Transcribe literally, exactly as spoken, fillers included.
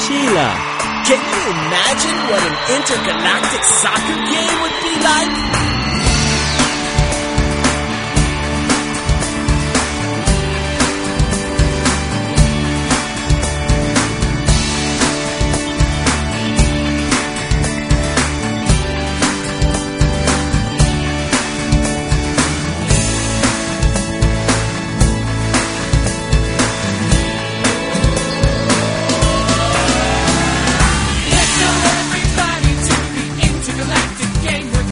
Sheila. Can you imagine what an intergalactic soccer game would be?